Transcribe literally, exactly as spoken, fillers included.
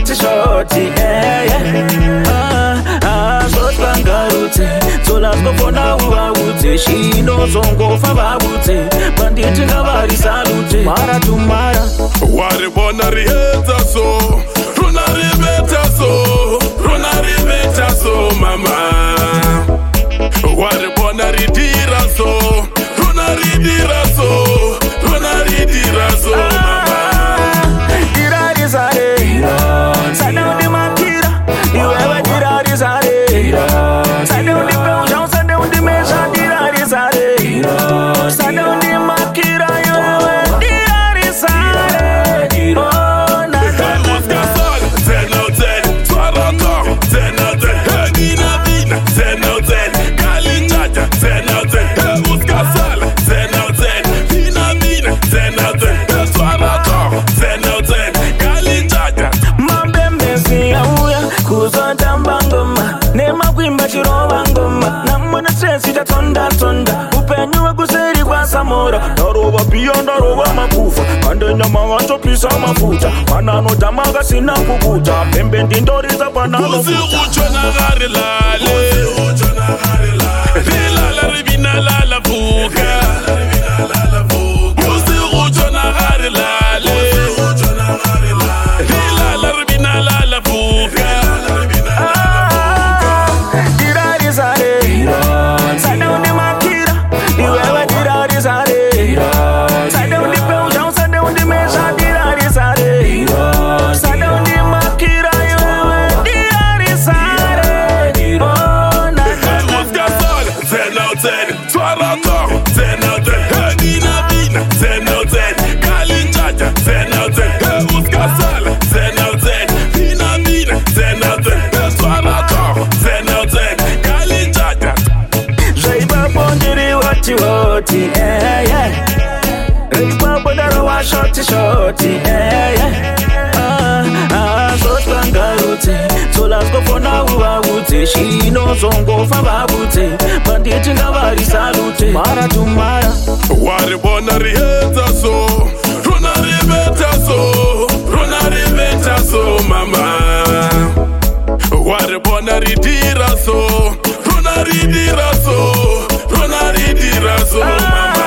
shoti shoti, yeah, yeah. Ah, ah, short bangarute. So let's go for now, wawute. She knows on go for wawute. Bandit in a body salute. Mara to Mara. Wari bona rieta so. Runari beta so. Runari beta so, mama. Wari bona ridira so. Runari dira so. Runari dira so, mama. Dira disare. Sada di makira. You ever dira disare. Sada di pension, sada di mesha dira disare. Sada di makira. You ever dira disare. Oh, na na na na. ten out ten. Twaraka. ten out ten. Dina Dina. ten out ten. Kali Chacha. ten out ten. Uskasala. ten out ten. Dina Dina. ten out ten. Twaraka. ten out ten. Kali Chacha. Mambembe siyauya kuzonda mbangoma nema kwimba chiroba ngoma namona sensi ta tonda tonda upenyu kuseri kwa samora daroba beyond daroba makufa ande nyama wacho pisa mafuta manano jamaga sina kukuta pembe ndindoriza panano Kuzi uchona gari lale Kuzi uchona gari lale Rilala ribina lala fuka Kuzi uchona gari lale Kuzi uchona gari lale Rilala ribina lala fuka Dira disare sada undi makira iwewe dira disare sada undi pension sada undi mesha dira disare sada undi makira iwewe dira disare oh na na na Uskasala ten out ten Twaraka ten out ten Dina Dina ten out ten Kali Chacha ten out ten Uskasala ten out ten Dina Dina ten out ten Twaraka ten out ten Kali Chacha Jaiba bondiri wati wati yeah yeah Jaiba bondara wa shoti shoti yeah yeah Ah ah short bangarute. So let's go for now wawute. She knows on go for wawute. Bandit in a body salute. Mara to Mara. Wari bona rieta so Runari beta so Runari beta so, mama. Wari bona ridira so Runari dira so Runari dira so, mama.